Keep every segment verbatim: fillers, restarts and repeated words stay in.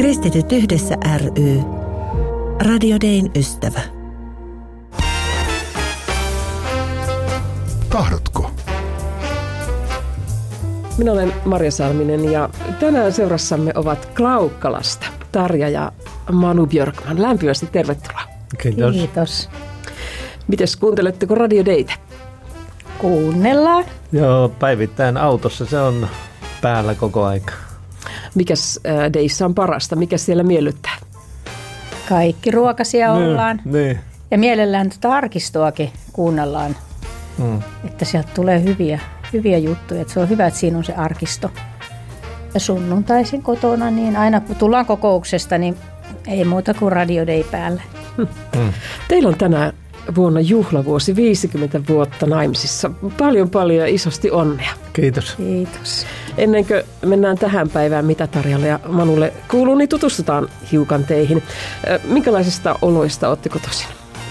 Kristityt yhdessä ry. Radio Dayn ystävä. Tahdotko? Minä olen Marja Salminen ja tänään seurassamme ovat Klaukkalasta Tarja ja Manu Björkman. Lämpimästi tervetuloa. Kiitos. Kiitos. Mites, kuunteletteko Radio Daytä? Kuunnellaan. Joo, päivittäin autossa se on päällä koko aika. Mikäs äh, Dayssä on parasta? Mikäs siellä miellyttää? Kaikki ruokasia Niin, ollaan. niin. Ja mielellään tuota arkistoakin kuunnellaan, Mm. että sieltä tulee hyviä, hyviä juttuja. Että se on hyvä, että siinä on se arkisto. Ja sunnuntaisin kotona, niin aina kun tullaan kokouksesta, niin ei muuta kuin Radio Day päälle. Mm. Teillä on tänä vuonna juhlavuosi, viisikymmentä vuotta naimisissa. Paljon paljon ja isosti onnea. Kiitos. Kiitos. Ennen kuin mennään tähän päivään, mitä Tarjalle ja Manulle kuuluu, niin tutustutaan hiukan teihin. Minkälaisista oloista olette kotoisin?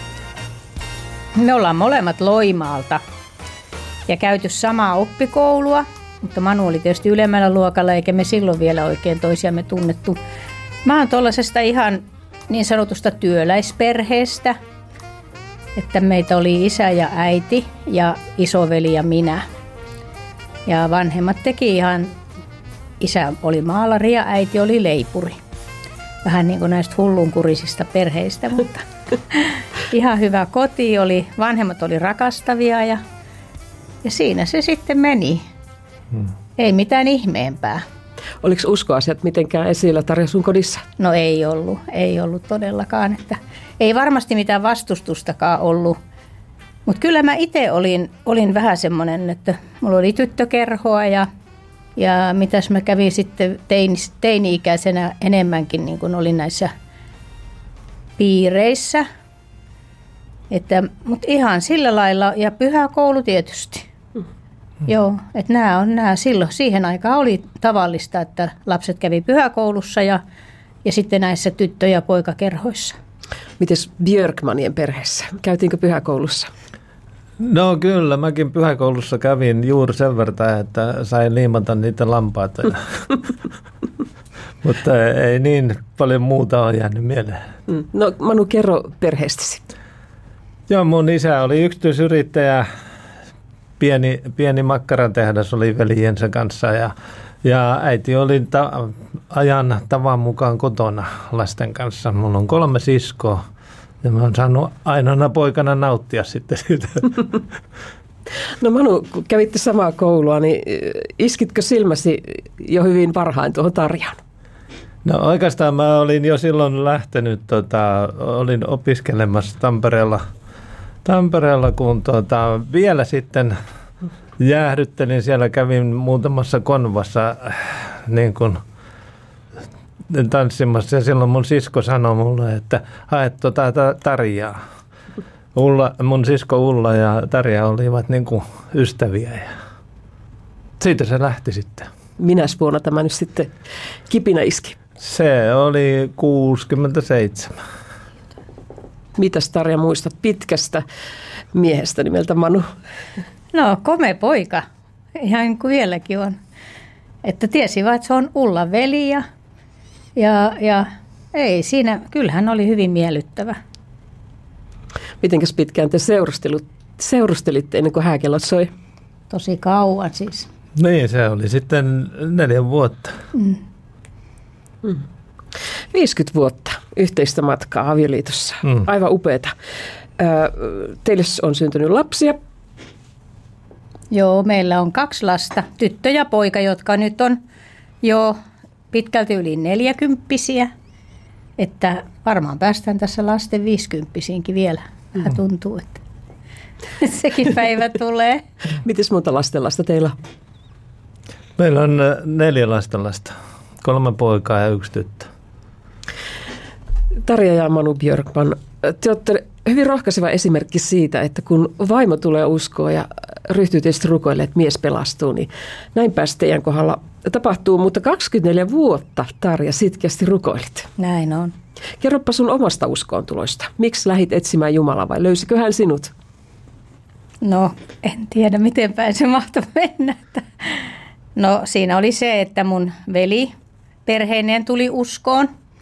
Me ollaan molemmat Loimaalta ja käyty samaa oppikoulua, mutta Manu oli tietysti ylemmällä luokalla eikä me silloin vielä oikein toisiamme tunnettu. Mä oon tuollaisesta ihan niin sanotusta työläisperheestä, että meitä oli isä ja äiti ja isoveli ja minä. Ja vanhemmat teki ihan, isä oli maalari ja äiti oli leipuri. Vähän niin kuin näistä hullunkurisista perheistä, mutta ihan hyvä koti oli. Vanhemmat oli rakastavia ja, ja siinä se sitten meni. Hmm. Ei mitään ihmeempää. Oliko uskoasiat mitenkään esillä Tarja sun kodissa? No ei ollut, ei ollut todellakaan. Että ei varmasti mitään vastustustakaan ollut. Mutta kyllä mä itse olin, olin vähän semmoinen, että mulla oli tyttökerhoa ja, ja mitäs mä kävin sitten teini, teini-ikäisenä enemmänkin niin kuin olin näissä piireissä. Että, mutta ihan sillä lailla ja pyhäkoulu tietysti. Mm. Joo, että nämä on nämä silloin. Siihen aikaan oli tavallista, että lapset kävi pyhäkoulussa ja, ja sitten näissä tyttö- ja poikakerhoissa. Mites Björkmanien perheessä? Käytiinkö pyhäkoulussa? No kyllä, mäkin pyhäkoulussa kävin juuri sen verran, että sain liimata niitä lampaita. Mutta ei niin paljon muuta ole jäänyt mieleen. Mm. No Manu, kerro perheestäsi. Joo, mun isä oli yksityisyrittäjä, pieni, pieni makkarantehdas oli veljensä kanssa ja, ja äiti oli ta- ajan tavan mukaan kotona lasten kanssa. Mulla on kolme siskoa ja mä oon saanut ainoana poikana nauttia sitten siitä. No Manu, kun kävitte samaa koulua, niin iskitkö silmäsi jo hyvin varhain tuohon Tarjaan? No oikeastaan mä olin jo silloin lähtenyt, tota, olin opiskelemassa Tampereella, Tampereella kun tota, vielä sitten jäähdyttelin siellä, kävin muutamassa konvassa niin kuin tanssimassa ja silloin mun sisko sanoi mulle, että haet tota Tarjaa. Ulla, mun sisko Ulla ja Tarja olivat niin kuin ystäviä ja siitä se lähti sitten. Minäs vuonna tämä nyt sitten kipinä iski? Se oli kuusikymmentäseitsemän. Mitäs Tarja muistat pitkästä miehestä nimeltä Manu? No komea poika, ihan niin kuin vieläkin on. Että tiesi vaan, että se on Ullan veli ja, ja, ja ei siinä, kyllähän oli hyvin miellyttävä. Mitenkäs pitkään te seurustelitte ennen kuin hääkellot soi? Tosi kauan siis. Niin, se oli sitten neljä vuotta. Mm. Mm. viisikymmentä vuotta yhteistä matkaa avioliitossa. Mm. Aivan upeata. Teille on syntynyt lapsia. Joo, meillä on kaksi lasta, tyttö ja poika, jotka nyt on jo pitkälti yli neljäkymppisiä. Että varmaan päästään tässä lasten viisikymppisiinkin vielä. Vähän mm. tuntuu, että sekin päivä tulee. Mites monta lastenlasta teillä? Meillä on neljä lastenlasta. Kolme poikaa ja yksi tyttö. Tarja ja Manu Björkman, te olette hyvin rohkaiseva esimerkki siitä, että kun vaimo tulee uskoon ja ryhtyy tietysti rukoille, että mies pelastuu, niin näin päästä teidän kohdalla tapahtuu. Mutta kaksikymmentäneljä vuotta, Tarja, sitkeästi rukoilit. Näin on. Kerropa sun omasta uskoontuloista. Miksi lähdit etsimään Jumalaa vai löysikö hän sinut? No, en tiedä miten päin se mahtoi mennä. No siinä oli se, että mun veli perheineen tuli uskoon.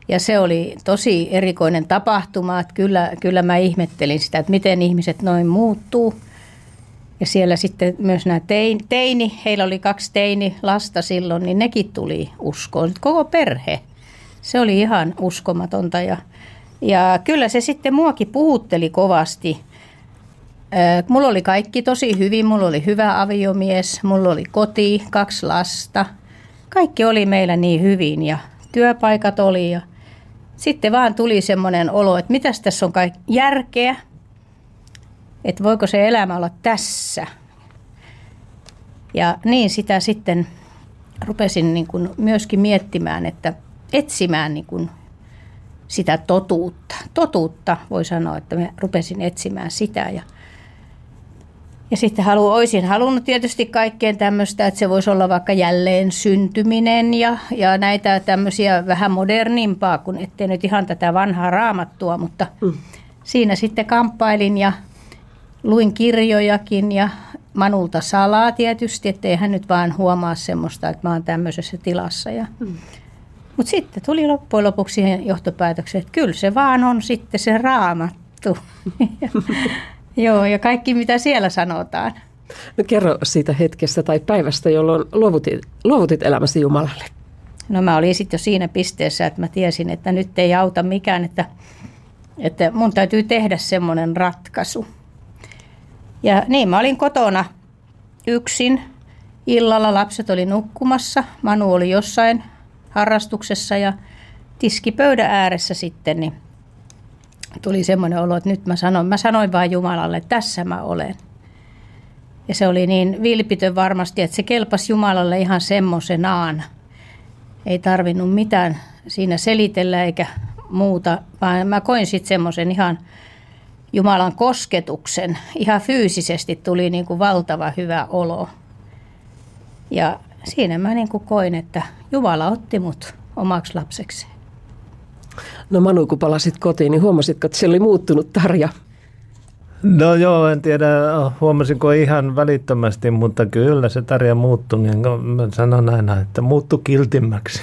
Ja se oli tosi erikoinen tapahtuma, että kyllä, kyllä mä ihmettelin sitä, että miten ihmiset noin muuttuu. Ja siellä sitten myös nämä teini, teini, heillä oli kaksi teini lasta silloin, niin nekin tuli uskoon. Koko perhe. Se oli ihan uskomatonta ja, ja kyllä se sitten muakin puhutteli kovasti. Mulla oli kaikki tosi hyvin, mulla oli hyvä aviomies, mulla oli koti, kaksi lasta. Kaikki oli meillä niin hyvin ja työpaikat oli ja sitten vaan tuli semmoinen olo, että mitäs tässä on kaikki järkeä, että voiko se elämä olla tässä. Ja niin sitä sitten rupesin niin kuin myöskin miettimään, että etsimään niin kuin sitä totuutta. Totuutta voi sanoa, että mä rupesin etsimään sitä ja Ja sitten halu, olisin halunnut tietysti kaikkeen tämmöistä, että se voisi olla vaikka jälleen syntyminen ja, ja näitä tämmöisiä vähän modernimpaa, kun ettei nyt ihan tätä vanhaa raamattua, mutta mm. siinä sitten kamppailin ja luin kirjojakin ja Manulta salaa tietysti, ettei hän nyt vaan huomaa semmoista, että mä oon tämmöisessä tilassa. Ja, mm. Mutta sitten tuli loppujen lopuksi siihen johtopäätökseen, että kyllä se vaan on sitten se raamattu. Joo, ja kaikki mitä siellä sanotaan. No kerro siitä hetkestä tai päivästä, jolloin luovutit, luovutit elämäsi Jumalalle. No mä olin sitten jo siinä pisteessä, että mä tiesin, että nyt ei auta mikään, että, että mun täytyy tehdä semmoinen ratkaisu. Ja niin, mä olin kotona yksin. Illalla lapset oli nukkumassa. Manu oli jossain harrastuksessa ja tiskipöydän ääressä sitten, niin tuli semmoinen olo, että nyt mä sanoin, mä sanoin vaan Jumalalle, että tässä mä olen. Ja se oli niin vilpitön varmasti, että se kelpasi Jumalalle ihan semmoisenaan. Ei tarvinnut mitään siinä selitellä eikä muuta, vaan mä koin sitten semmoisen ihan Jumalan kosketuksen. Ihan fyysisesti tuli niin kuin valtava hyvä olo. Ja siinä mä niin kuin koin, että Jumala otti mut omaksi lapsekseen. No Manu, kun palasit kotiin, niin huomasitko, että siellä oli muuttunut Tarja? No joo, en tiedä huomasinko ihan välittömästi, mutta kyllä se Tarja muuttui, niin mä sanon aina, että muuttui kiltimmäksi.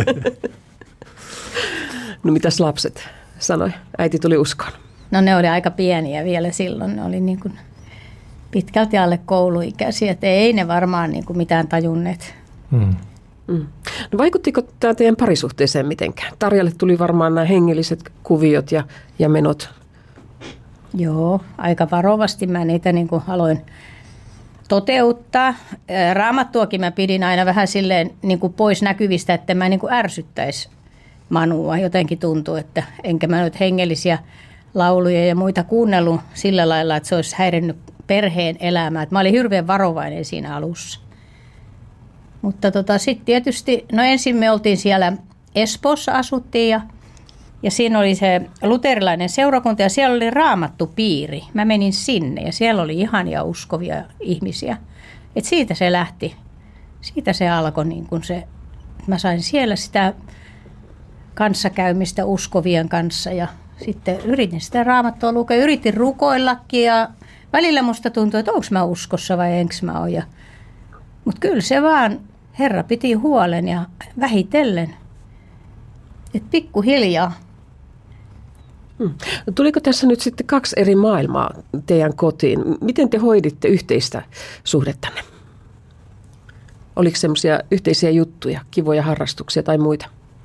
No mitäs lapset sanoi? Äiti tuli uskoon. No ne oli aika pieniä vielä silloin, ne oli niin kuin pitkälti alle kouluikäisiä, että ei ne varmaan niin kuin mitään tajunneet. Hmm. Mm. No vaikuttiko tämä teidän parisuhteeseen mitenkään? Tarjalle tuli varmaan nämä hengelliset kuviot ja, ja menot. Joo, aika varovasti mä niitä niin kuin aloin toteuttaa. Raamattuakin mä pidin aina vähän silleen niin kuin pois näkyvistä, että mä niin kuin ärsyttäisi Manua. Jotenkin tuntuu, että enkä mä nyt hengellisiä lauluja ja muita kuunnellut sillä lailla, että se olisi häirinnyt perheen elämää. Mä olin hirveän varovainen siinä alussa. Mutta tota, sitten tietysti, no ensin me oltiin siellä Espoossa asuttiin ja, ja siinä oli se luterilainen seurakunta ja siellä oli raamattupiiri. Mä menin sinne ja siellä oli ihania uskovia ihmisiä. Et siitä se lähti, siitä se alkoi niin kun se, mä sain siellä sitä kanssakäymistä uskovien kanssa ja sitten yritin sitä raamattua lukea, yritin rukoillakin ja välillä musta tuntui, että onko mä uskossa vai enkö mä ole. Mutta kyllä se vaan, Herra piti huolen ja vähitellen, että pikkuhiljaa. Hmm. Tuliko tässä nyt sitten kaksi eri maailmaa teidän kotiin? Miten te hoiditte yhteistä suhdettanne? Oliko semmoisia yhteisiä juttuja, kivoja harrastuksia tai muita?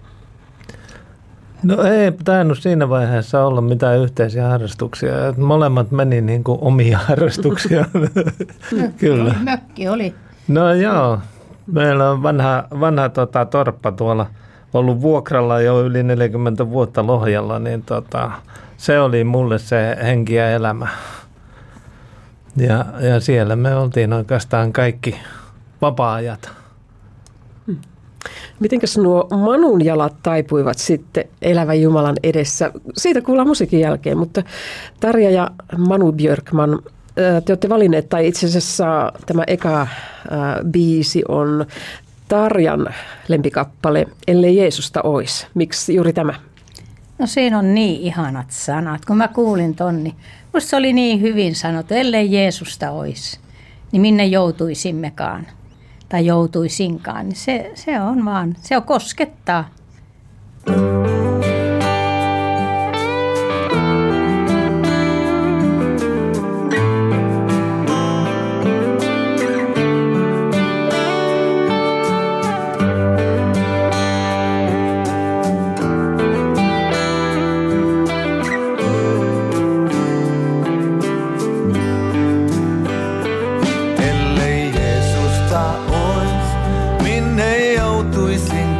No ei tainnut siinä vaiheessa olla mitään yhteisiä harrastuksia. Molemmat meni niin kuin omia harrastuksia. Kyllä. Mökki oli. No joo. Meillä on vanha, vanha tota, torppa tuolla ollut vuokralla jo yli neljäkymmentä vuotta Lohjalla, niin tota, se oli mulle se henki ja elämä. Ja, ja siellä me oltiin oikeastaan kaikki vapaa-ajat. Hmm. Mitenkäs nuo Manun jalat taipuivat sitten elävän Jumalan edessä? Siitä kuullaan musiikin jälkeen, mutta Tarja ja Manu Björkman, te olette valinneet, tai itse asiassa tämä eka äh, biisi on Tarjan lempikappale, Ellei Jeesusta ois. Miksi juuri tämä? No siinä on niin ihanat sanat. Kun mä kuulin ton, niin musta se oli niin hyvin sanottu, ellei Jeesusta ois, niin minne joutuisimmekaan tai joutuisinkaan. Niin se, se on vaan, se on koskettaa.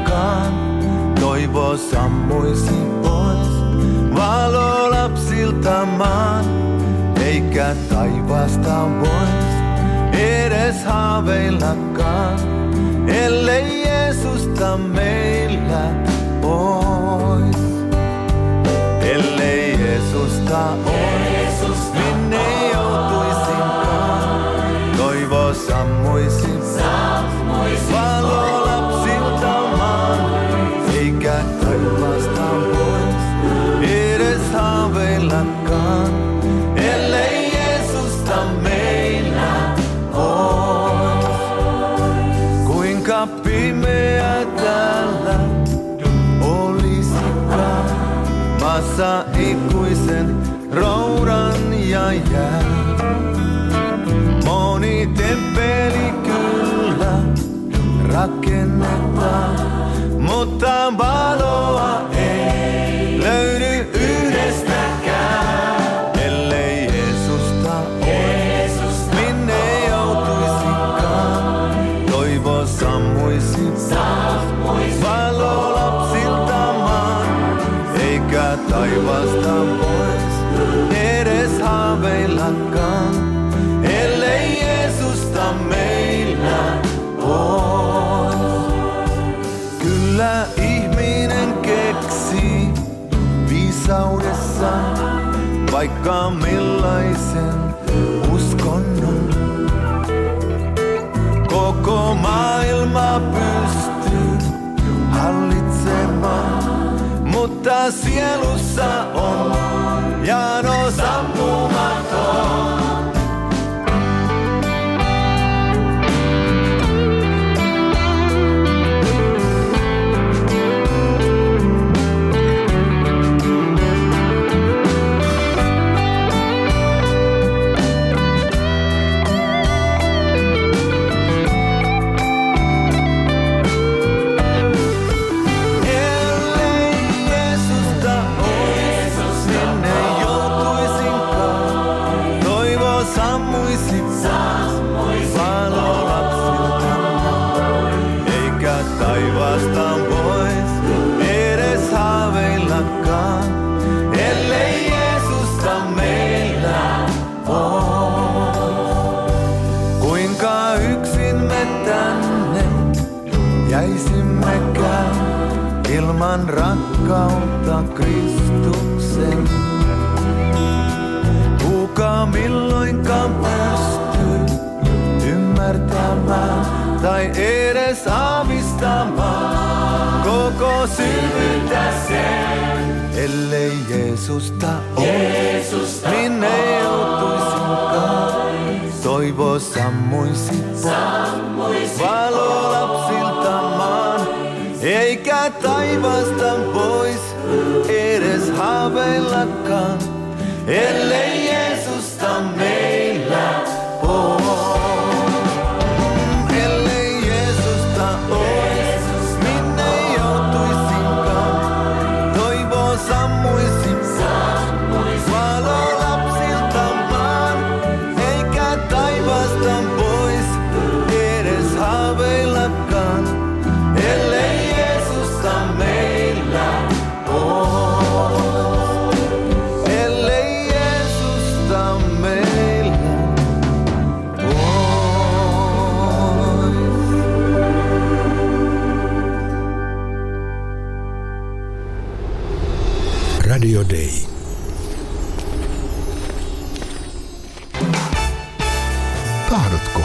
lakkaan, toivo sammuisi pois. Valo lapsilta maan, eikä taivaasta vois edes haaveillakaan, ellei Jeesusta meillä ois. Ellei Jeesusta ois, minne joutuisinkaan, toivo sammuisi pois. Valo lapsilta maan, eikä taivaasta vois edes haaveillakaan, ellei Jeesusta meillä ois. Kuinka pimeä täällä olisikaan, maassa ikuisen roudan ja jään. Moni temppeli kyllä rakennetaan, mutta valoa ei löydy yhdestäkään. Ellei Jeesusta ois, minne joutuisinkaan, toivo sammuisi pois. Valo lapsilta maan, eikä taivaasta pois edes haaveillakaan, ellei Jeesusta meillä ois. Kyllä ihminen keksii viisaudessaan vaikka millaisen uskonnon. Koko maailma pystyy hallitsemaan, mutta sielussa on jano sammumaton. Ilman rakkautta Kristuksen, kuka milloinkaan pystyy ymmärtämään tai edes aavistamaan koko syvyyttä sen. Ellei Jeesusta ois, minne joutuisinkaan, toivo sammuisi pois. Valo lapsilta maan, eikä taivaasta pois edes haaveillakaan, ellei Jeesusta meillä ois. Ellei Jeesusta ois, minne joutuisinkaan, toivo sammuisi pois. Valo lapsilta maan, eikä taivaasta pois edes haaveillakaan, ellei Jeesusta meillä ois. Ellei Jeesusta meillä ois. Radio Day. Tahdotko?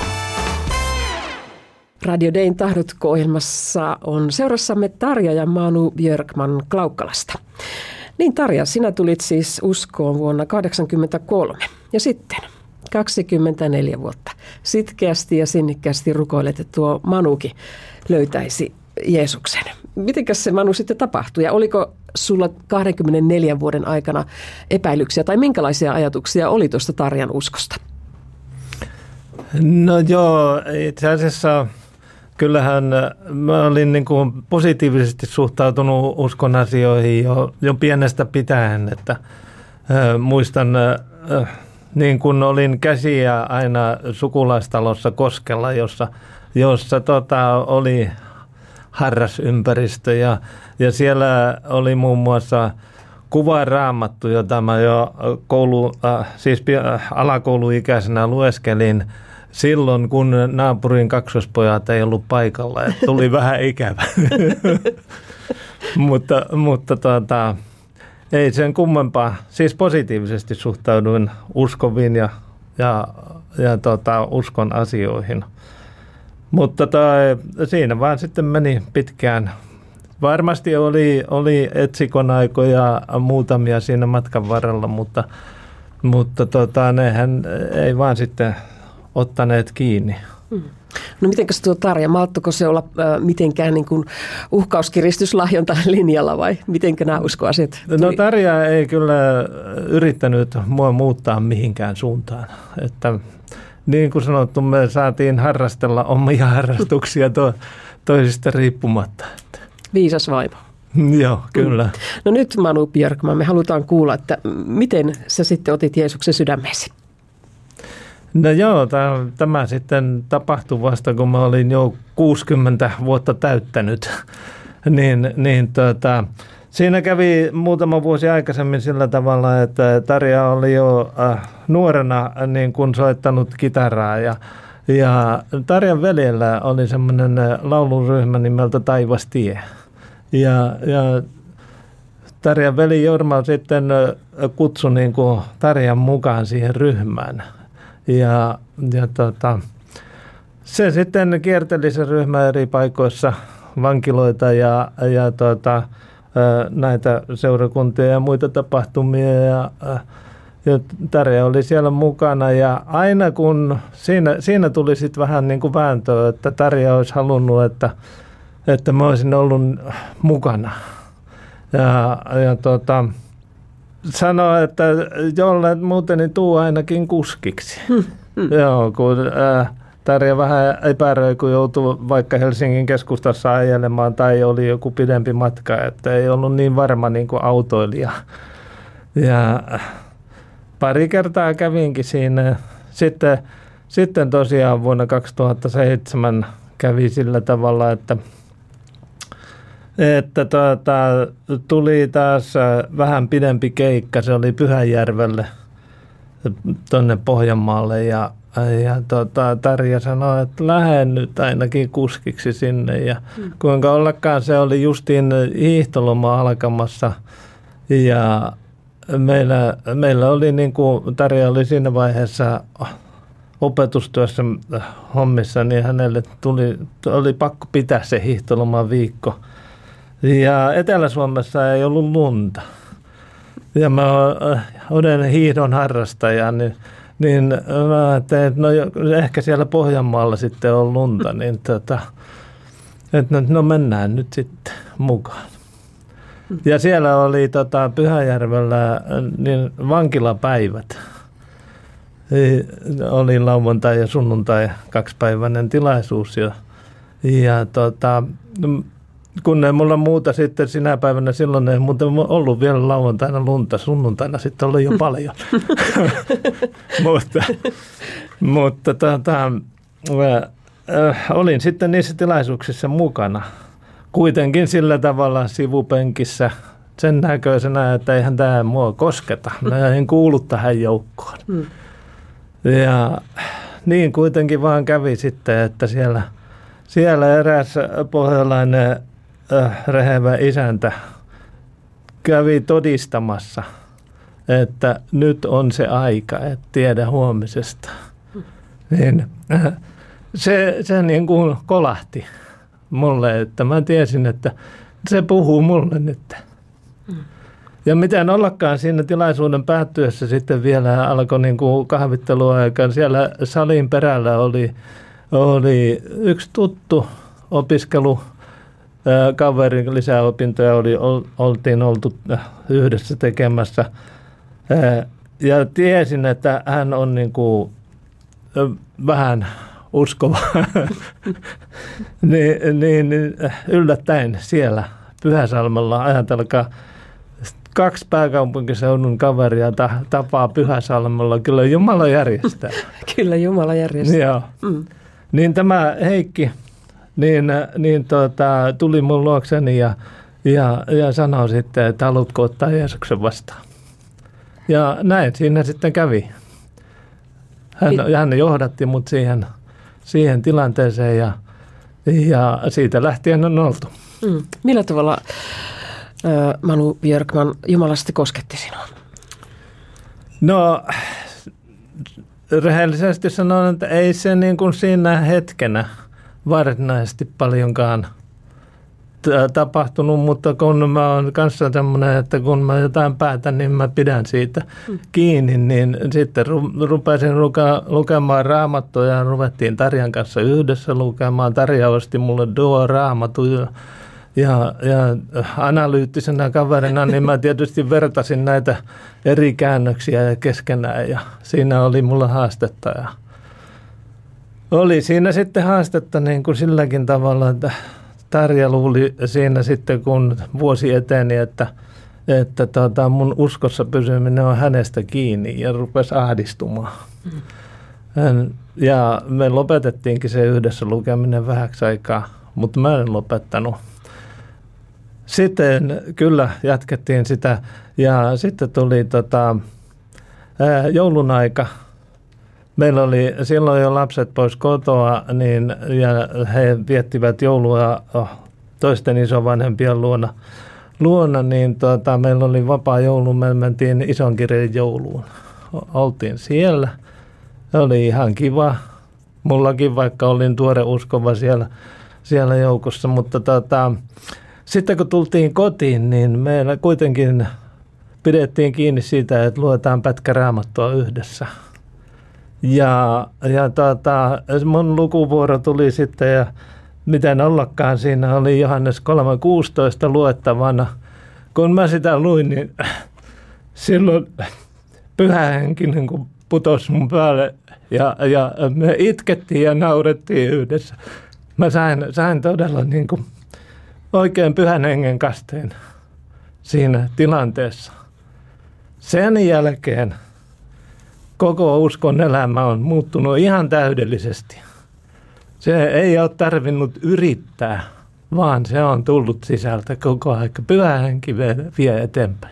Radio Dayn Tahdotko-ohjelmassa on seurassamme Tarja ja Manu Björkman Klaukkalasta. Niin Tarja, sinä tulit siis uskoon vuonna tuhatyhdeksänsataakahdeksankymmentäkolme ja sitten kaksikymmentäneljä vuotta sitkeästi ja sinnikkäästi rukoilet, että tuo Manukin löytäisi Jeesuksen. Mitenkäs se, Manu, sitten tapahtui ja oliko sulla kaksikymmentäneljän vuoden aikana epäilyksiä tai minkälaisia ajatuksia oli tuosta Tarjan uskosta? No joo, itse asiassa kyllähän mä olin niin kuin positiivisesti suhtautunut uskon asioihin jo, jo pienestä pitäen, että äh, muistan, äh, niin kuin olin käsiä aina sukulaistalossa Koskella, jossa, jossa tota, oli harrasympäristö ja, ja siellä oli muun muassa kuvaraamattu, jota mä jo koulu, äh, siis alakouluikäisenä lueskelin silloin, kun naapurin kaksospojat ei ollut paikalla, että tuli vähän ikävä. mutta mutta tuota, ei sen kummempaa, siis positiivisesti suhtauduin uskoviin ja, ja, ja tuota, uskon asioihin. Mutta toi, siinä vaan sitten meni pitkään. Varmasti oli, oli etsikon aikoja muutamia siinä matkan varrella, mutta, mutta tota, nehän ei vaan sitten ottaneet kiinni. Hmm. No mitenkäs tuo Tarja, malttuiko se olla äh, mitenkään niin kuin uhkauskiristyslahjonta linjalla vai mitenkä nämä uskoasiat tuli? No Tarja ei kyllä yrittänyt mua muuttaa mihinkään suuntaan. Että, niin kuin sanottu, me saatiin harrastella omia harrastuksia to, toisista riippumatta. Viisas vaimo. Joo, kyllä. Mm. No nyt Manu Björkman, me halutaan kuulla, että miten sä sitten otit Jeesuksen sydämeesi? No joo, tämä, tämä sitten tapahtui vasta, kun mä olin jo kuusikymmentä vuotta täyttänyt. niin, niin tota, siinä kävi muutama vuosi aikaisemmin sillä tavalla, että Tarja oli jo äh, nuorena niin kun soittanut kitaraa ja Ja Tarjan veljellä oli semmoinen lauluryhmä nimeltä Taivastie. Ja, ja Tarjan veli Jorma sitten kutsui niin kuin Tarjan mukaan siihen ryhmään. Ja, ja tota, se sitten kierteli se ryhmä eri paikoissa, vankiloita ja, ja tota, näitä seurakuntia ja muita tapahtumia. Ja, Ja Tarja oli siellä mukana ja aina kun siinä, siinä tuli sitten vähän niin kuin vääntöä, että Tarja olisi halunnut, että, että mä olisin ollut mukana. Ja, ja tota, sanoi, että jolle muuten niin tuu ainakin kuskiksi. Hmm, hmm. Joo, kun ää, Tarja vähän epäröi, kun joutui vaikka Helsingin keskustassa ajelemaan tai oli joku pidempi matka, että ei ollut niin varma niin kuin autoilija. Ja pari kertaa kävinkin siinä. Sitten, sitten tosiaan vuonna kaksituhattaseitsemän kävi sillä tavalla, että, että tuota, tuli taas vähän pidempi keikka. Se oli Pyhäjärvelle tuonne Pohjanmaalle ja, ja tuota, Tarja sanoi, että lähden nyt ainakin kuskiksi sinne. Ja mm. kuinka ollakaan se oli justiin hiihtoloma alkamassa ja Meillä, meillä oli, niin kuin Tarja oli siinä vaiheessa opetustyössä hommissa, niin hänelle tuli, oli pakko pitää se hiihtoloman viikko. Ja Etelä-Suomessa ei ollut lunta. Ja mä olen hiihdon harrastaja, niin, niin mä ajattelin, että no, ehkä siellä Pohjanmaalla sitten on lunta, niin tota, että no mennään nyt sitten mukaan. Ja siellä oli tota, Pyhäjärvellä niin vankilapäivät. Oli lauantai ja sunnuntai kaksipäiväinen tilaisuus. Ja, ja tota, kun ei mulla muuta sitten sinä päivänä, silloin ei muuten ollut vielä lauantaina lunta. Sunnuntaina sitten oli jo paljon. mutta mutta tota, äh, olin sitten niissä tilaisuuksissa mukana. Kuitenkin sillä tavalla sivupenkissä sen näköisenä, että eihän tämä mua kosketa. Mä en kuulu tähän joukkoon. Mm. Ja niin kuitenkin vaan kävi sitten, että siellä, siellä eräs pohjalainen äh, rehevä isäntä kävi todistamassa, että nyt on se aika, et tiedä huomisesta. Mm. Niin, äh, se, se niin kuin kolahti mulle, että mä tiesin, että se puhuu mulle nyt. Mm. Ja miten ollakaan siinä tilaisuuden päättyessä sitten vielä alkoi niin kuin kahvitteluaikaan. Siellä salin perällä oli, oli yksi tuttu opiskelu, kaverin lisäopintoja oli, oltiin oltu yhdessä tekemässä. Ja tiesin, että hän on niin kuin vähän uskova. niin, niin yllättäen siellä Pyhäsalmella, ajatelkaa, kaksi pääkaupunkiseudun kaveria tapaa Pyhäsalmella. Kyllä Jumala järjestää. Kyllä Jumala järjestää. Joo. Mm. Niin tämä Heikki, niin, niin tota, tuli mun luokseni ja, ja, ja sanoi sitten, että haluatko ottaa Jeesuksen vastaan. Ja näin siinä sitten kävi. Hän, hän johdatti mut siihen, siihen tilanteeseen ja, ja siitä lähtien on oltu. Mm. Millä tavalla äh, Manu Björkman Jumala sitten kosketti sinua? No, rehellisesti sanon, että ei se niin kuin siinä hetkenä varsinaisesti paljonkaan tapahtunut, mutta kun mä oon kanssa tämmöinen, että kun mä jotain päätän, niin mä pidän siitä mm. kiinni, niin sitten ru- rupesin luka- lukemaan raamattua ja ruvettiin Tarjan kanssa yhdessä lukemaan. Tarja osti mulle Duo-raamattu ja, ja, ja analyyttisenä kaverina, niin mä tietysti vertasin näitä eri käännöksiä keskenään ja siinä oli mulla haastetta ja oli siinä sitten haastetta niin kuin silläkin tavalla, että Tarja luuli siinä sitten, kun vuosi eteni, että, että tota mun uskossa pysyminen on hänestä kiinni ja rupesi ahdistumaan. Mm. Ja me lopetettiinkin se yhdessä lukeminen vähäksi aikaa, mutta mä en lopettanut. Sitten kyllä jatkettiin sitä ja sitten tuli tota, ää, joulun aika. Meillä oli silloin jo lapset pois kotoa niin, ja he viettivät joulua toisten isovanhempien luona, luona niin tota, meillä oli vapaa joulu, me mentiin Isonkirjan jouluun. Oltiin siellä, oli ihan kiva, mullakin vaikka olin tuore uskova siellä, siellä joukossa, mutta tota, sitten kun tultiin kotiin, niin meillä kuitenkin pidettiin kiinni siitä, että luetaan pätkä Raamattua yhdessä. Ja, ja tota, mun lukuvuoro tuli sitten ja miten ollakaan siinä oli Johannes kolme kuusitoista luettavana. Kun mä sitä luin, niin silloin Pyhä Henki niin kuin putosi mun päälle ja, ja me itkettiin ja naurettiin yhdessä. Mä sain, sain todella niin kuin oikein Pyhän Hengen kasteen siinä tilanteessa. Sen jälkeen koko uskon elämä on muuttunut ihan täydellisesti. Se ei ole tarvinnut yrittää, vaan se on tullut sisältä koko aika. Pyhä Henki vie eteenpäin.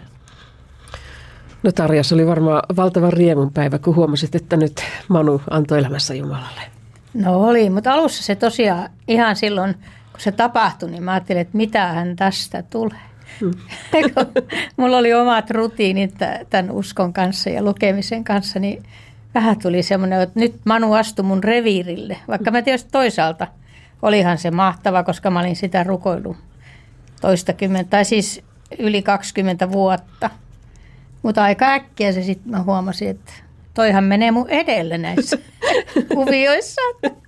No Tarja, se oli varmaan valtavan riemun päivä, kun huomasit, että nyt Manu antoi elämässä Jumalalle. No oli, mutta alussa se tosiaan ihan silloin, kun se tapahtui, niin mä ajattelin, että mitähän tästä tulee. Hmm. Mulla oli omat rutiinit tämän uskon kanssa ja lukemisen kanssa, niin vähän tuli semmoinen, että nyt Manu astui mun reviirille. Vaikka mä tietysti toisaalta olihan se mahtava, koska mä olin sitä rukoillut toistakymmentä, tai siis yli kaksikymmentä vuotta. Mutta aika äkkiä se sitten mä huomasin, että toihan menee mun edelle näissä kuvioissa.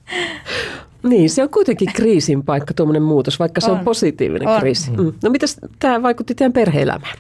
Niin, se on kuitenkin kriisin paikka, tuommoinen muutos, vaikka se on, on positiivinen on. kriisi. Mm. No mitäs tämä vaikutti teidän perhe-elämään?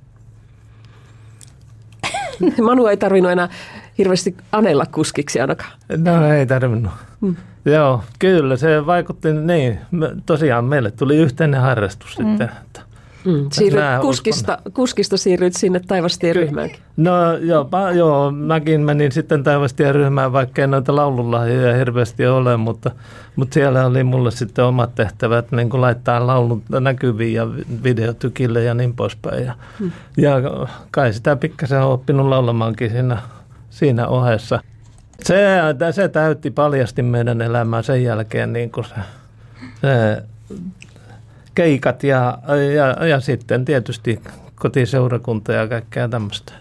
Manu ei tarvinnut enää hirveästi anella kuskiksi ainakaan. No ei tarvinnut. Mm. Joo, kyllä se vaikutti niin. Tosiaan meille tuli yhteinen harrastus mm. sitten. Mm. Siirryt kuskista, kuskista siirryit sinne Taivastien ryhmäänkin. No jopa, joo, mäkin menin sitten Taivastien ryhmään, vaikka ei noita laululahjoja hirveästi ole, mutta, mutta siellä oli mulle sitten omat tehtävät, niin kuin laittaa laulut näkyviin ja videotykille ja niin poispäin. Ja, mm. ja kai sitä pikkasen on oppinut laulamaankin siinä, siinä ohessa. Se, se täytti paljasti meidän elämää sen jälkeen niin kuin se... se keikat ja, ja, ja sitten tietysti kotiseurakunta ja kaikkea tämmöistä.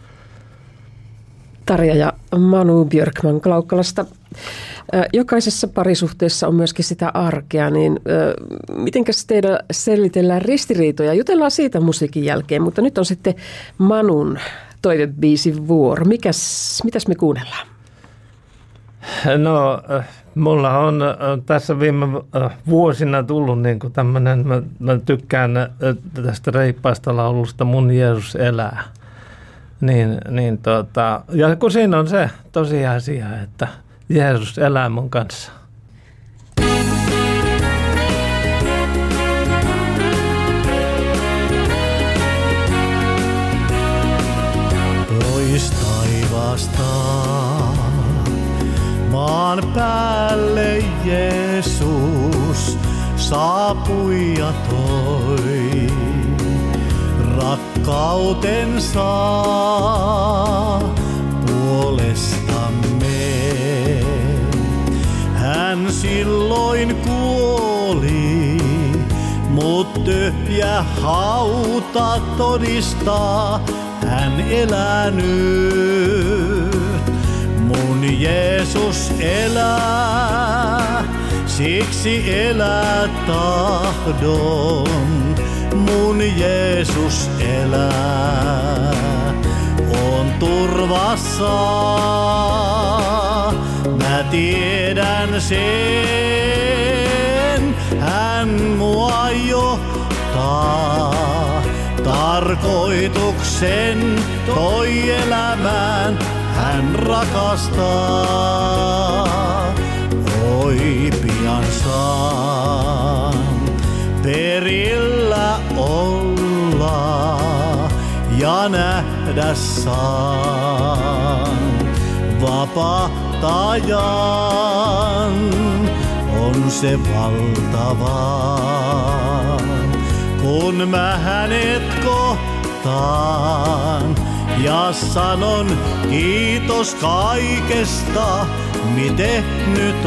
Tarja ja Manu Björkman Klaukkalasta. Jokaisessa parisuhteessa on myöskin sitä arkea, niin mitenkäs teidän selvitellään ristiriitoja? Jutellaan siitä musiikin jälkeen, mutta nyt on sitten Manun toivebiisin vuoro. Mikäs, mitäs me kuunnellaan? No, mulla on tässä viime vuosina tullut niin kuin tämmöinen, mä, mä tykkään tästä reippaasta laulusta Mun Jeesus elää. Niin, niin tota, ja kun siinä on se tosiasia, että Jeesus elää mun kanssa. Pois taivaasta maan päälle Jeesus saapui ja toi rakkautensa puolestamme. Hän silloin kuoli, mut tyhjä hauta todistaa, hän elänyt. Mun Jeesus elää, siksi elää tahdon. Mun Jeesus elää, on turvassa. Mä tiedän sen, hän mua johtaa. Tarkoituksen toi elämään, hän rakastaa. Oi pian saan perillä olla ja nähdä saan vapahtajan. On se valtava, kun mä hänet kohtaan ja sanon kiitos kaikesta, miten nyt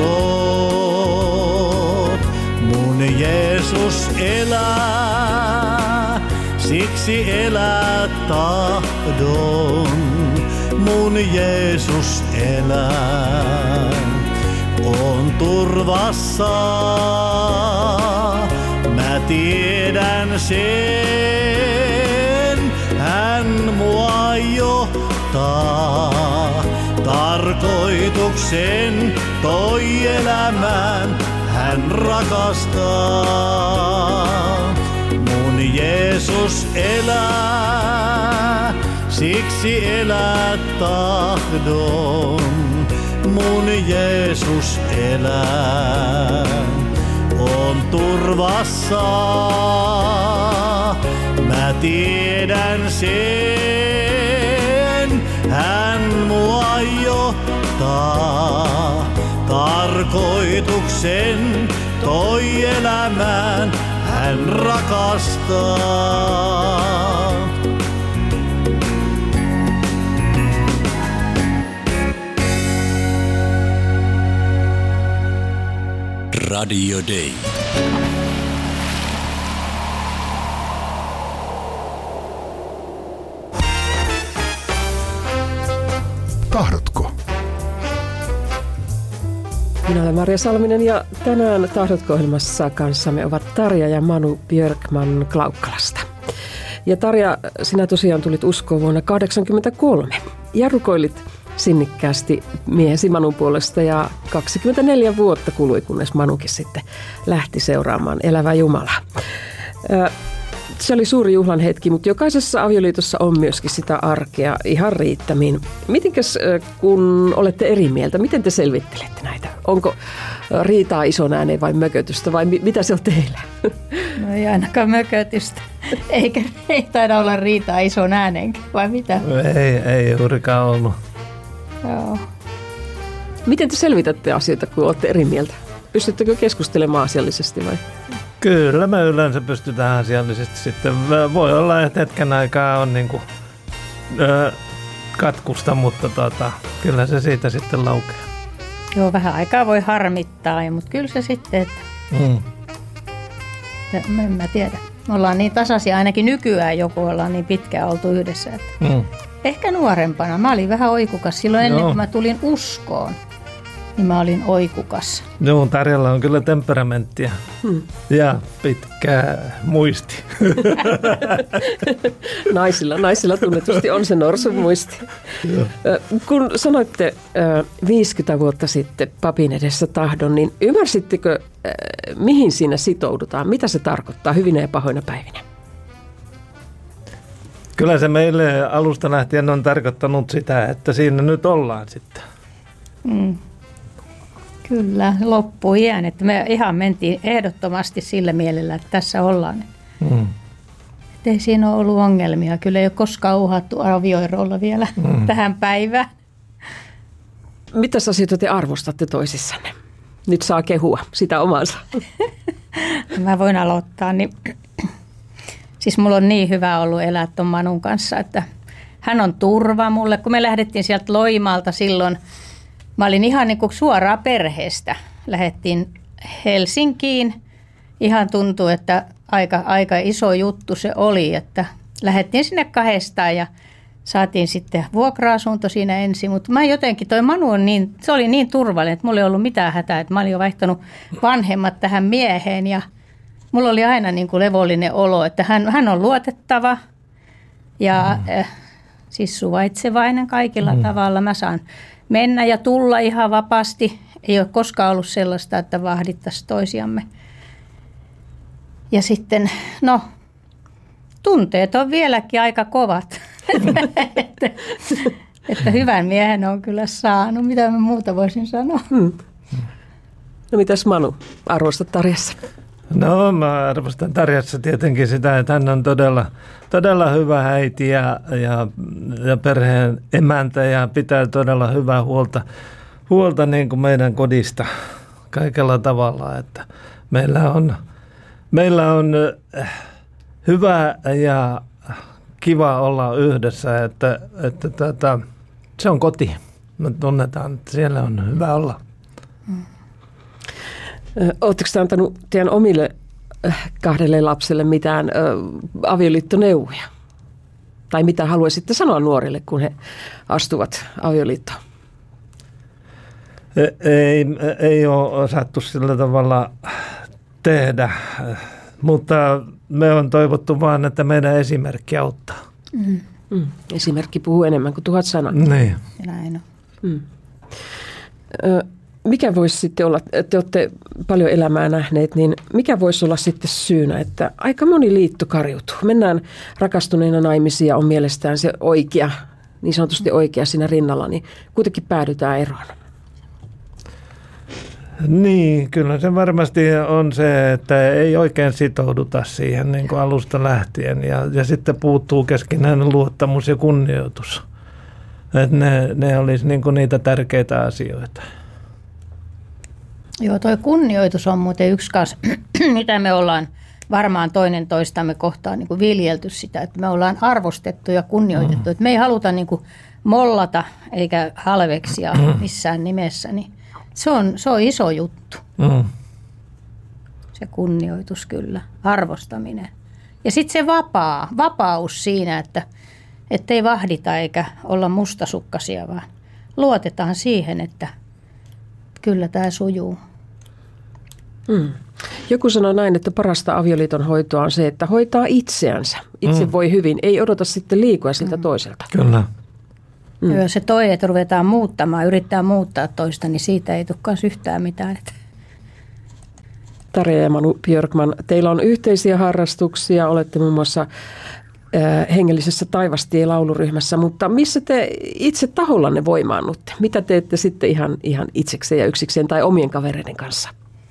oot. Mun Jeesus elää, siksi elää tahdon. Mun Jeesus elää, on turvassa. Mä tiedän sen, hän mua johtaa. Tarkoituksen toi elämään, hän rakastaa. Mun Jeesus elää, siksi elää tahdon. Mun Jeesus elää, on turvassa. Mä tiedän sen, hän mua johtaa. Tarkoituksen toi elämään, hän rakastaa. Radio Day. Tahdotko? Minä olen Maria Salminen ja tänään Tahdotko-ohjelmassa kanssamme ovat Tarja ja Manu Björkman Klaukkalasta. Ja Tarja, sinä tosiaan tulit uskoon vuonna kahdeksankymmentäkolme ja rukoilit sinnikkäästi miehesi Manun puolesta ja kaksikymmentäneljä vuotta kului, kunnes Manukin sitten lähti seuraamaan elävää Jumalaa. Se oli suuri juhlan hetki, mutta jokaisessa avioliitossa on myöskin sitä arkea ihan riittämiin. Mitenkäs, kun olette eri mieltä, miten te selvittelette näitä? Onko riitaa ison ääneen vai mökötystä vai mi- mitä se on teillä? No ei ainakaan mökötystä. Eikä ei taida olla riitaa ison ääneen, vai mitä? Ei, ei juurikaan ollut. Joo. Miten te selvitätte asioita, kun olette eri mieltä? Pystyttekö keskustelemaan asiallisesti vai? Kyllä me yleensä pystytään asiallisesti sitten. Voi olla, että hetken aikaa on niin kuin, ö, katkusta, mutta tota, kyllä se siitä sitten laukeaa. Joo, vähän aikaa voi harmittaa, mutta kyllä se sitten, että Mm. että en mä tiedä. Me ollaan niin tasaisia ainakin nykyään, joku ollaan niin pitkään oltu yhdessä. Että Mm. ehkä nuorempana. Mä olin vähän oikukas silloin ennen Joo. kuin mä tulin uskoon. Niin mä olin oikukas. Joo, Tarjalla on kyllä temperamenttia Hmm. ja pitkä muisti. Naisilla, naisilla tunnetusti on se norsun muisti. Ö, Kun sanoitte ö, viisikymmentä vuotta sitten papin edessä tahdon, niin ymmärsittekö, ö, mihin siinä sitoudutaan? Mitä se tarkoittaa hyvinä ja pahoina päivinä? Kyllä se meille alusta lähtien on tarkoittanut sitä, että siinä nyt ollaan sitten. Mm. Kyllä, loppuiän. Että me ihan mentiin ehdottomasti sillä mielellä, että tässä ollaan. Mm. Että ei siinä ole ollut ongelmia. Kyllä ei ole koskaan uhattu avioerolla vielä mm. tähän päivään. Mitä asioita te arvostatte toisissanne? Nyt saa kehua sitä omansa. Mä voin aloittaa. Niin, siis mulla on niin hyvä ollut elää ton Manun kanssa, että hän on turva mulle. Kun me lähdettiin sieltä Loimaalta silloin, mä olin ihan niin kuin suoraan perheestä. Lähdettiin Helsinkiin. Ihan tuntuu, että aika, aika iso juttu se oli, että lähdettiin sinne kahdestaan ja saatiin sitten vuokra-asunto siinä ensin, mutta mä jotenkin, toi Manu on niin, se oli niin turvallinen, että mulla ei ollut mitään hätää, että mä olin jo vaihtanut vanhemmat tähän mieheen ja mulla oli aina niin kuin levollinen olo, että hän, hän on luotettava ja mm. äh, siis suvaitsevainen kaikilla mm. tavalla. Mä saan mennä ja tulla ihan vapaasti, ei ole koskaan ollut sellaista, että vahdittaisiin toisiamme. Ja sitten, no, tunteet on vieläkin aika kovat. että, että hyvän miehen on kyllä saanut. Mitä mä muuta voisin sanoa? Hmm. No mitäs Manu, arvostat Tarjassa? No mä arvostan Tarjassa tietenkin sitä, että hän on todella, todella hyvä äiti ja, ja, ja perheen emäntä ja pitää todella hyvää huolta, huolta niin kuin meidän kodista kaikella tavalla. Että meillä on, meillä on hyvä ja kiva olla yhdessä, että, että tätä, se on koti. Me tunnetaan, että siellä on hyvä olla. Oletteko te antanut teidän omille kahdelle lapselle mitään avioliittoneuvoja? Tai mitä haluaisitte sanoa nuorille, kun he astuvat avioliittoon? Ei, ei ole osattu sillä tavalla tehdä, mutta me on toivottu vaan, että meidän esimerkki auttaa. Mm. Mm. Esimerkki puhuu enemmän kuin tuhat sanaa. Niin. Näin on. Mm. Mikä voisi sitten olla, te olette paljon elämää nähneet, niin mikä voisi olla sitten syynä, että aika moni liitto kariutuu? Mennään rakastuneena naimisiin ja on mielestään se oikea, niin sanotusti oikea siinä rinnalla, niin kuitenkin päädytään eroon. Niin, kyllä se varmasti on se, että ei oikein sitouduta siihen niin kuin alusta lähtien ja, ja sitten puuttuu keskinäinen luottamus ja kunnioitus. Että ne, ne olisi niin kuin niitä tärkeitä asioita. Joo, toi kunnioitus on muuten yksi kanssa, mitä me ollaan varmaan toinen toistamme kohtaan niin kuin viljelty sitä, että me ollaan arvostettu ja kunnioitettu. Mm. Että me ei haluta niin kuin mollata eikä halveksia missään nimessä, niin se on, se on iso juttu. Mm. Se kunnioitus kyllä, arvostaminen. Ja sitten se vapaa, vapaus siinä, että ei vahdita eikä olla mustasukkaisia, vaan luotetaan siihen, että kyllä tämä sujuu. Mm. Joku sanoi näin, että parasta avioliiton hoitoa on se, että hoitaa itseänsä. Itse mm. voi hyvin, ei odota sitten liikoa siltä mm. toiselta. Kyllä. Mm. Ja jos se toi, että ruvetaan muuttamaan, yrittää muuttaa toista, niin siitä ei tulekaan yhtään mitään. Tarja ja Manu Björkman, teillä on yhteisiä harrastuksia, olette muun muassa äh, hengellisessä Taivastie-lauluryhmässä, mutta missä te itse tahollanne voimaannutte? Mitä teette sitten ihan, ihan itsekseen ja yksikseen tai omien kavereiden kanssa?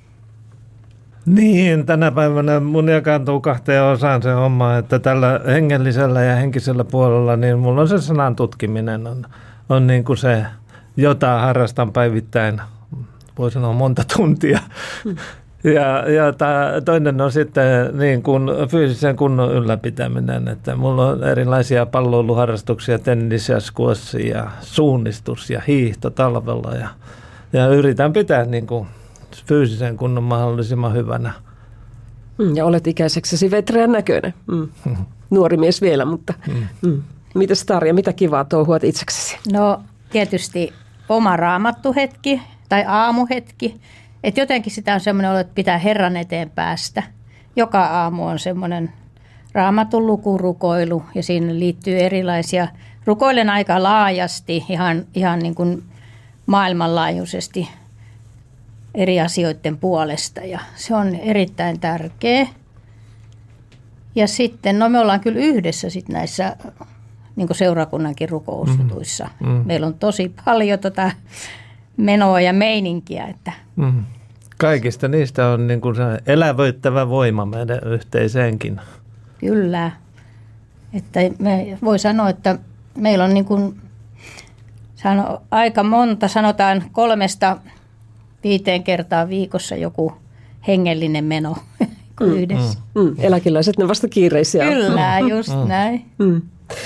Niin, tänä päivänä mun jakaantuu kahteen osaan se homma, että tällä hengellisellä ja henkisellä puolella, niin mulla on se sanan tutkiminen, on, on niin kuin se, jota harrastan päivittäin, voi sanoa monta tuntia. Hmm. Ja, ja tää, toinen on sitten niin kuin fyysisen kunnon ylläpitäminen, että mulla on erilaisia palloiluharrastuksia, tennis ja squash ja suunnistus ja hiihto talvella ja, ja yritän pitää niin kuin fyysisen kunnon mahdollisimman hyvänä. Ja olet ikäiseksesi vetreän näköinen. Mm. Nuori mies vielä, mutta mm. Mm. Mitäs Tarja, mitä kivaa touhuat itseksesi? No tietysti oma raamattuhetki tai aamuhetki. Että jotenkin sitä on semmoinen olo, että pitää Herran eteen päästä. Joka aamu on semmoinen raamatun lukurukoilu ja siinä liittyy erilaisia. Rukoilen aika laajasti, ihan, ihan niin kuin maailmanlaajuisesti eri asioiden puolesta ja se on erittäin tärkeä. Ja sitten, no me ollaan kyllä yhdessä sitten näissä niin kuin seurakunnankin rukousjutuissa. Mm, mm. Meillä on tosi paljon tota menoa ja meininkiä. Että. Mm. Kaikista niistä on niin kuin se elävöittävä voima meidän yhteiseenkin. Kyllä. Että me voi sanoa, että meillä on niin kuin, sano, aika monta, sanotaan kolmesta viiteen kertaa viikossa joku hengellinen meno kuin Mm. yhdessä. Mm. Eläkeläiset, ne vasta kiireisiä. Kyllä, just mm. näin. Mm.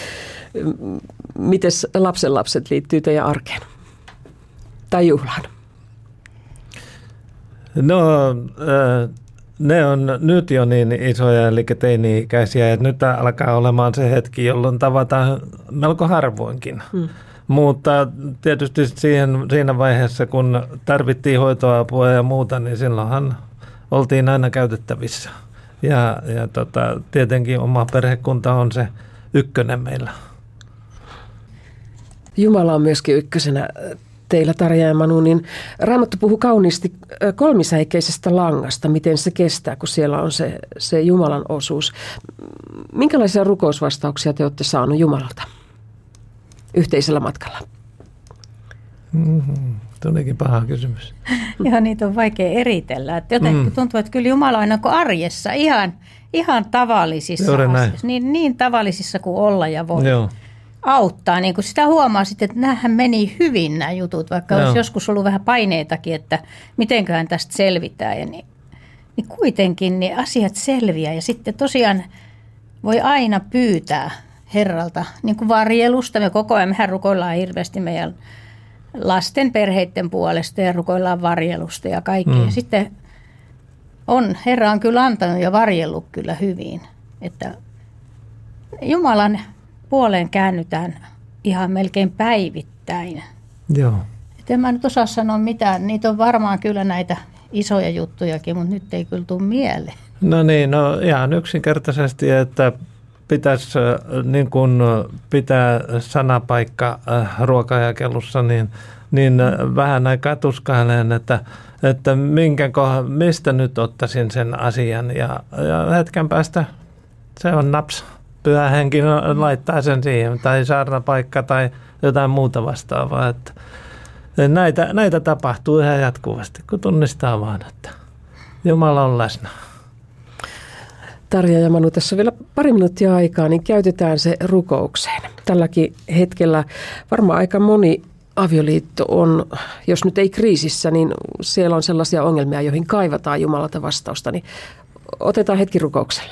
Mites lapsenlapset liittyy teidän arkeen? Tai juhlaan? No, äh, ne on nyt jo niin isoja, eli teini-ikäisiä, että nyt alkaa olemaan se hetki, jolloin tavataan melko harvoinkin. Hmm. Mutta tietysti siihen, siinä vaiheessa, kun tarvittiin hoitoapua ja muuta, niin silloinhan oltiin aina käytettävissä. Ja, ja tota, tietenkin oma perhekunta on se ykkönen meillä. Jumala on myöskin ykkösenä teillä, Tarja ja Manu, niin Raamattu puhuu kauniisti kolmisäikeisestä langasta, miten se kestää, kun siellä on se, se Jumalan osuus. Minkälaisia rukousvastauksia te olette saaneet Jumalalta yhteisellä matkalla? Mm-hmm. Tulikin paha kysymys. Joo, niitä on vaikea eritellä. Että jotenkin mm. tuntuu, että kyllä Jumala on arjessa, ihan, ihan tavallisissa asioissa, niin, niin tavallisissa kuin olla ja voi. Joo. Auttaa, niin kun sitä huomaa sitten, että näähän meni hyvin nämä jutut, vaikka Joo. olisi joskus ollut vähän paineitakin, että mitenköhän tästä selvitään. Ja niin, niin kuitenkin niin asiat selviää ja sitten tosiaan voi aina pyytää Herralta niin kuin varjelusta. Me koko ajan mehän rukoillaan hirveästi meidän lasten perheiden puolesta ja rukoillaan varjelusta ja kaikkea. Mm. Ja sitten on, Herra on kyllä antanut ja varjellut kyllä hyvin, että Jumalan puoleen käännytään ihan melkein päivittäin. Joo. Et en mä nyt osaa sanoa mitään. Niitä on varmaan kyllä näitä isoja juttujakin, mutta nyt ei kyllä tule mieleen. No niin, no ihan yksinkertaisesti, että pitäisi niin kun pitää sanapaikka ruokajakelussa, niin, niin vähän aikaa tuskailen, että, että minkä kohan, mistä nyt ottaisin sen asian. Ja, ja hetken päästä se on naps. Pyhä henki laittaa sen siihen, tai saarnapaikka tai jotain muuta vastaavaa. Että näitä, näitä tapahtuu ihan jatkuvasti, kun tunnistaa vaan, että Jumala on läsnä. Tarja ja Manu, tässä on vielä pari minuuttia aikaa, niin käytetään se rukoukseen. Tälläkin hetkellä varmaan aika moni avioliitto on, jos nyt ei kriisissä, niin siellä on sellaisia ongelmia, joihin kaivataan Jumalalta vastausta. Niin otetaan hetki rukoukselle.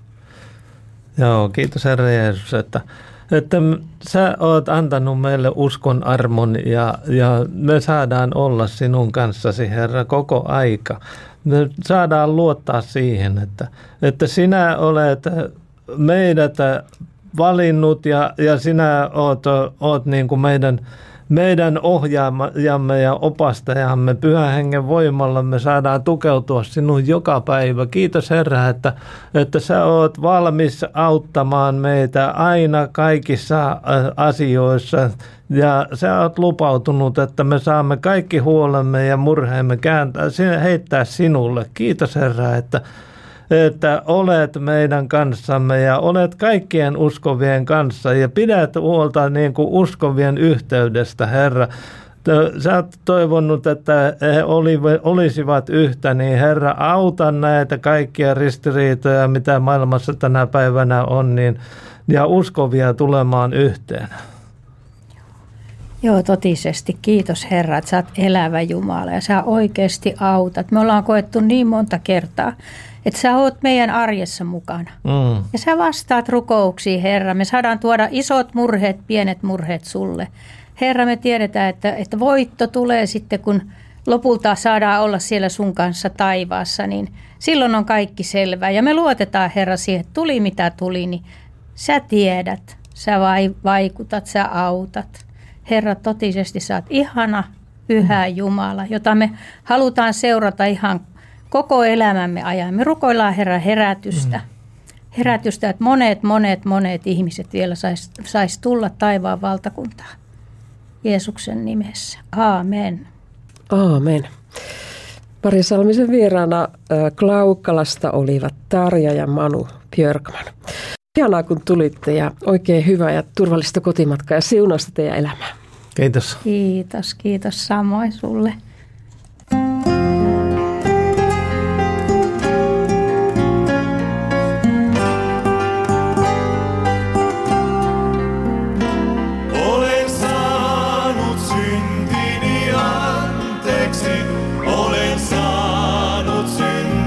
Joo, kiitos Herra Jeesus, että, että sä oot antanut meille uskon armon ja, ja me saadaan olla sinun kanssasi, Herra, koko aika. Me saadaan luottaa siihen, että, että sinä olet meidät valinnut ja, ja sinä oot, oot niin kuin meidän, meidän ohjaajamme ja opastajamme. Pyhän hengen voimalla me saadaan tukeutua sinun joka päivä. Kiitos Herra, että, että sä oot valmis auttamaan meitä aina kaikissa asioissa. Ja sä oot lupautunut, että me saamme kaikki huolemme ja murheemme kääntää, heittää sinulle. Kiitos Herra, että, että olet meidän kanssamme ja olet kaikkien uskovien kanssa ja pidät huolta niin kuin uskovien yhteydestä, Herra. Sä oot toivonut, että he olisivat yhtä, niin Herra, auta näitä kaikkia ristiriitoja, mitä maailmassa tänä päivänä on, niin, ja uskovia tulemaan yhteen. Joo, totisesti. Kiitos Herra, että sä oot elävä Jumala ja sä oikeasti autat. Me ollaan koettu niin monta kertaa, että sä oot meidän arjessa mukana. Mm. Ja sä vastaat rukouksiin, Herra. Me saadaan tuoda isot murheet, pienet murheet sulle. Herra, me tiedetään, että, että voitto tulee sitten, kun lopulta saadaan olla siellä sun kanssa taivaassa, niin silloin on kaikki selvää. Ja me luotetaan, Herra, siihen, että tuli mitä tuli, niin sä tiedät, sä vaikutat, sä autat. Herra, totisesti sä oot ihana, pyhä Jumala, jota me halutaan seurata ihan koko elämämme ajan. Me rukoillaan, Herra, herätystä. Herätystä, että monet, monet, monet ihmiset vielä sais, sais tulla taivaan valtakuntaan. Jeesuksen nimessä. Aamen. Aamen. Pari Salmisen vieraana Klaukkalasta olivat Tarja ja Manu Björkman. Ihanaa, kun tulitte ja oikein hyvää ja turvallista kotimatkaa ja siunausta teidän elämää. Kiitos. Kiitos, kiitos samoin sulle. Olen saanut syntini anteeksi, olen saanut syntini.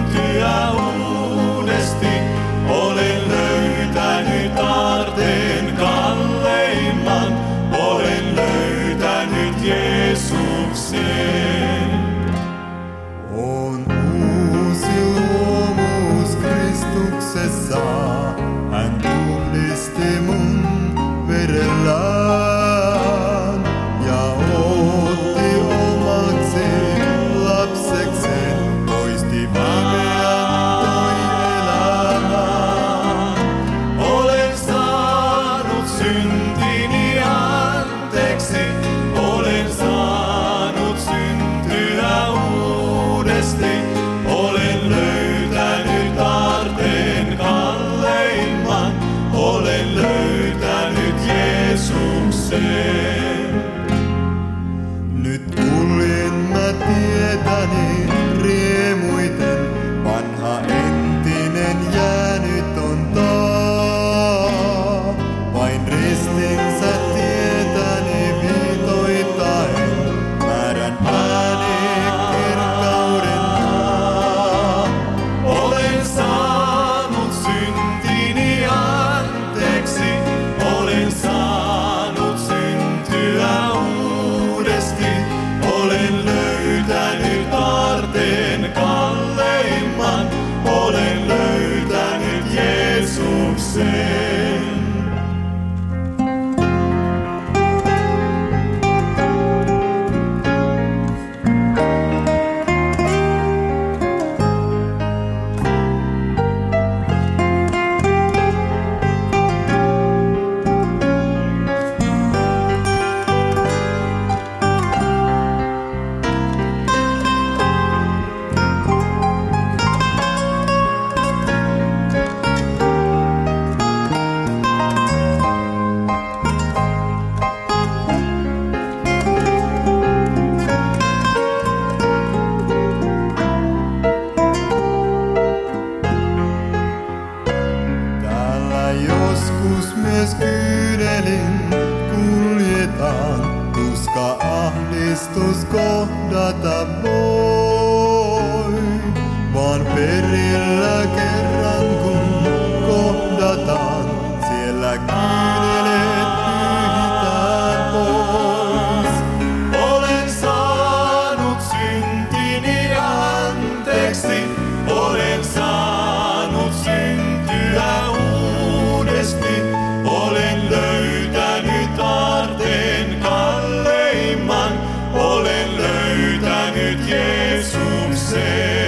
joskus myös kyynelin kuljetaan, tuska ahdistus kohdata voi. Vaan perillä kerran kun kohdataan, siellä kyyneleet pyyhitään pois. Olen saanut syntini anteeksi, olen saanut syntyä uudesti, olen löytänyt aarteen kalleimman, olen löytänyt Jeesuksen.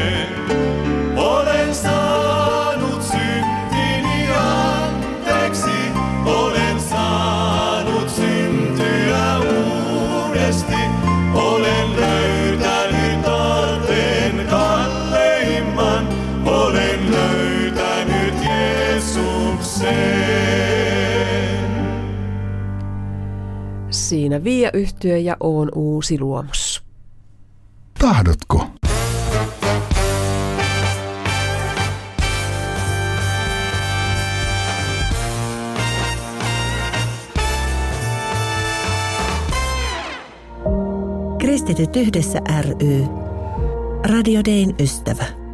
Olen saanut syntini anteeksi, olen saanut syntyä uudesti, olen löytänyt aarteen kalleimman, olen löytänyt Jeesuksen. Siinä Viia-yhtye ja Oon uusi luomus. Tahdotko? Kristityt yhdessä ry. Radio Dayn ystävä.